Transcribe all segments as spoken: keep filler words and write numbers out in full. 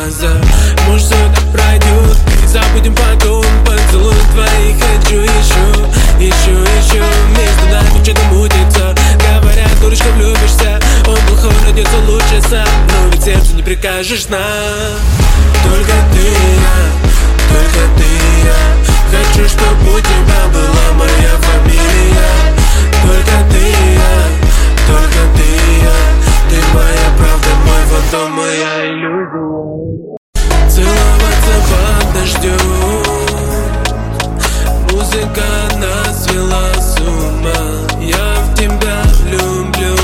глаза. Может, все так пройдет, и забудем потом. Поцелуй твоих хочу еще, еще, еще. Между нами что-то мутится. Говорят, дурочка, влюбишься. Он плохой, родится лучше сам. Но ведь сердцу не прикажешь нам. Только ты и я, только ты и я. Хочу, чтобы у тебя была моя фамилия. Только ты и я, только ты и я. Ты моя правда, мой фантом, моя иллюзия. Целоваться под дождем. Музыка нас свела с ума. Я в тебя люблю.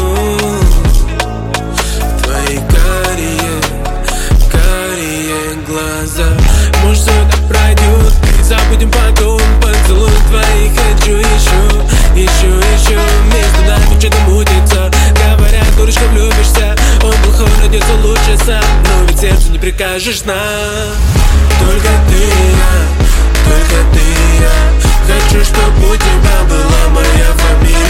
Твои карие, карие глаза. Может, все так пройдет, и забудем потом. Поцелуй твоих хочу еще, еще, еще. Между нами что-то мутится. Говорят, дурочка, влюбишься. Он плохой, родится лучше сам. Но ведь сердцу не прикажешь нам. Только ты и я, только ты и я. Хочу, чтобы у тебя была моя фамилия.